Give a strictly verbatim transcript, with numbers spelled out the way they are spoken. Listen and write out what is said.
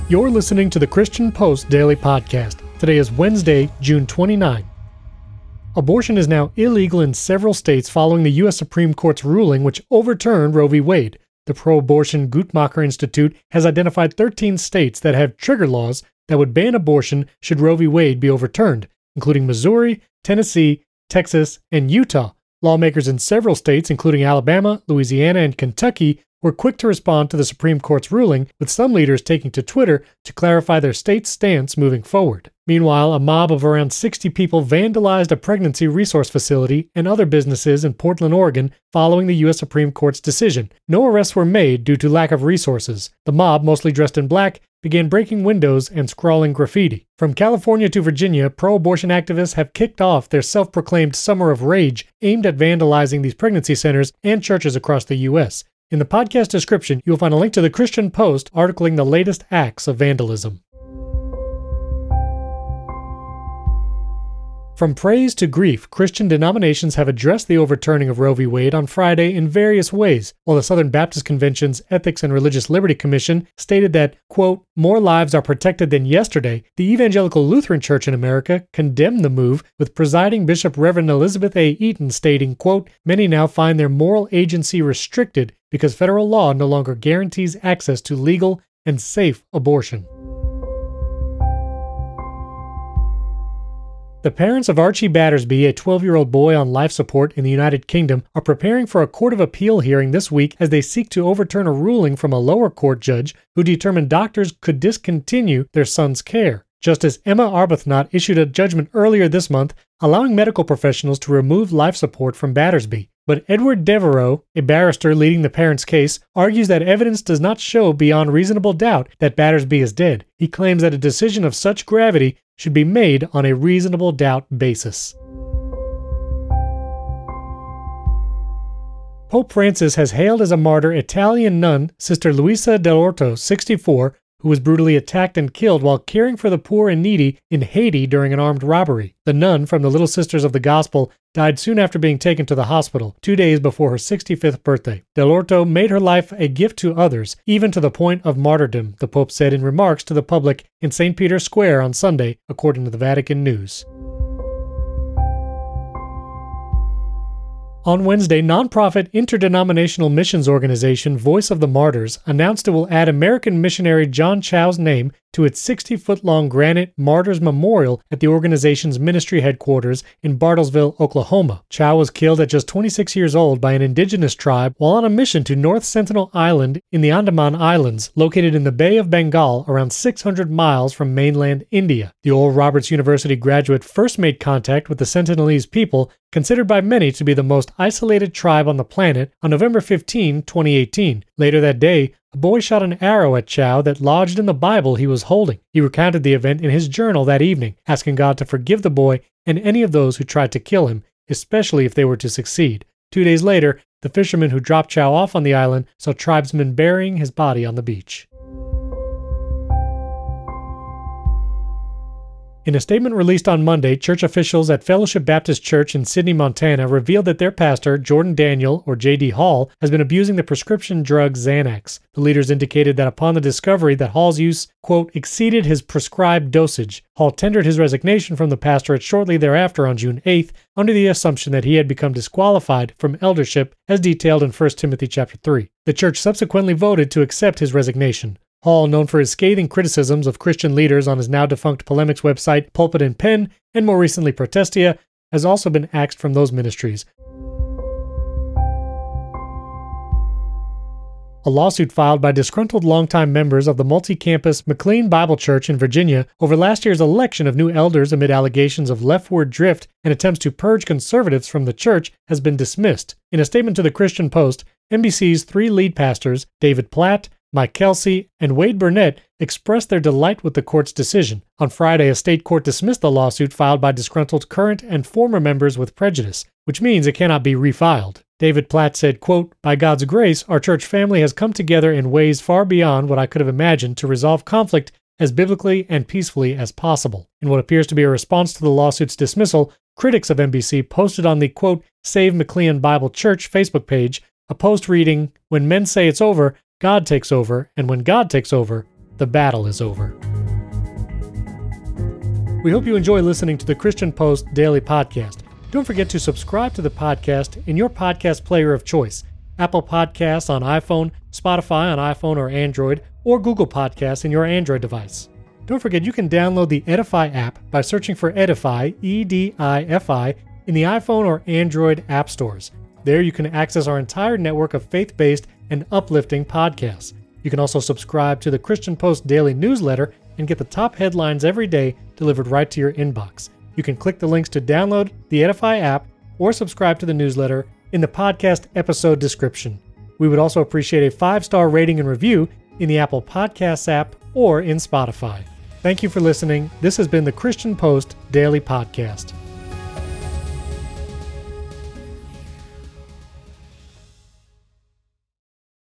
You're listening to the Christian Post Daily Podcast. Today is Wednesday, June twenty-ninth. Abortion is now illegal in several states following the U S Supreme Court's ruling which overturned Roe v. Wade. The pro-abortion Guttmacher Institute has identified thirteen states that have trigger laws that would ban abortion should Roe v. Wade be overturned, including Missouri, Tennessee, Texas, and Utah. Lawmakers in several states, including Alabama, Louisiana, and Kentucky, were quick to respond to the Supreme Court's ruling, with some leaders taking to Twitter to clarify their state's stance moving forward. Meanwhile, a mob of around sixty people vandalized a pregnancy resource facility and other businesses in Portland, Oregon, following the U S Supreme Court's decision. No arrests were made due to lack of resources. The mob, mostly dressed in black, began breaking windows and scrawling graffiti. From California to Virginia, pro-abortion activists have kicked off their self-proclaimed Summer of Rage aimed at vandalizing these pregnancy centers and churches across the U S. In the podcast description, you will find a link to the Christian Post articling the latest acts of vandalism. From praise to grief, Christian denominations have addressed the overturning of Roe v. Wade on Friday in various ways, while the Southern Baptist Convention's Ethics and Religious Liberty Commission stated that, quote, more lives are protected than yesterday. The Evangelical Lutheran Church in America condemned the move, with presiding Bishop Reverend Elizabeth A. Eaton stating, quote, many now find their moral agency restricted because federal law no longer guarantees access to legal and safe abortion. The parents of Archie Battersby, a twelve-year-old boy on life support in the United Kingdom, are preparing for a Court of Appeal hearing this week as they seek to overturn a ruling from a lower court judge who determined doctors could discontinue their son's care. Justice Emma Arbuthnot issued a judgment earlier this month allowing medical professionals to remove life support from Battersby. But Edward Devereux, a barrister leading the parents' case, argues that evidence does not show beyond reasonable doubt that Battersby is dead. He claims that a decision of such gravity should be made on a reasonable doubt basis. Pope Francis has hailed as a martyr Italian nun Sister Luisa Dell'Orto, sixty-four, who was brutally attacked and killed while caring for the poor and needy in Haiti during an armed robbery. The nun from the Little Sisters of the Gospel died soon after being taken to the hospital, two days before her sixty-fifth birthday. Dell'Orto made her life a gift to others, even to the point of martyrdom, the Pope said in remarks to the public in Saint Peter's Square on Sunday, according to the Vatican News. On Wednesday, nonprofit interdenominational missions organization Voice of the Martyrs announced it will add American missionary John Chau's name to its sixty-foot-long granite Martyrs Memorial at the organization's ministry headquarters in Bartlesville, Oklahoma. Chau was killed at just twenty-six years old by an indigenous tribe while on a mission to North Sentinel Island in the Andaman Islands, located in the Bay of Bengal, around six hundred miles from mainland India. The Oral Roberts University graduate first made contact with the Sentinelese people, considered by many to be the most isolated tribe on the planet, on November fifteenth, twenty eighteen. Later that day, a boy shot an arrow at Chau that lodged in the Bible he was holding. He recounted the event in his journal that evening, asking God to forgive the boy and any of those who tried to kill him, especially if they were to succeed. Two days later, the fishermen who dropped Chau off on the island saw tribesmen burying his body on the beach. In a statement released on Monday, church officials at Fellowship Baptist Church in Sidney, Montana, revealed that their pastor, Jordan Daniel, or J D Hall, has been abusing the prescription drug Xanax. The leaders indicated that upon the discovery that Hall's use, quote, exceeded his prescribed dosage, Hall tendered his resignation from the pastorate shortly thereafter on June eighth, under the assumption that he had become disqualified from eldership, as detailed in First Timothy chapter three. The church subsequently voted to accept his resignation. Hall, known for his scathing criticisms of Christian leaders on his now-defunct polemics website Pulpit and Pen, and more recently Protestia, has also been axed from those ministries. A lawsuit filed by disgruntled longtime members of the multi-campus McLean Bible Church in Virginia over last year's election of new elders amid allegations of leftward drift and attempts to purge conservatives from the church has been dismissed. In a statement to the Christian Post, N B C's three lead pastors, David Platt, Mike Kelsey, and Wade Burnett, expressed their delight with the court's decision. On Friday, a state court dismissed the lawsuit filed by disgruntled current and former members with prejudice, which means it cannot be refiled. David Platt said, quote, by God's grace, our church family has come together in ways far beyond what I could have imagined to resolve conflict as biblically and peacefully as possible. In what appears to be a response to the lawsuit's dismissal, critics of N B C posted on the, quote, Save McLean Bible Church Facebook page a post reading, when men say it's over, God takes over, and when God takes over, the battle is over. We hope you enjoy listening to the Christian Post Daily Podcast. Don't forget to subscribe to the podcast in your podcast player of choice: Apple Podcasts on iPhone, Spotify on iPhone or Android, or Google Podcasts in your Android device. Don't forget you can download the Edify app by searching for Edify, E D I F I, in the iPhone or Android app stores. There you can access our entire network of faith-based and uplifting podcasts. You can also subscribe to the Christian Post Daily newsletter and get the top headlines every day delivered right to your inbox. You can click the links to download the Edify app or subscribe to the newsletter in the podcast episode description. We would also appreciate a five-star rating and review in the Apple Podcasts app or in Spotify. Thank you for listening. This has been the Christian Post Daily Podcast.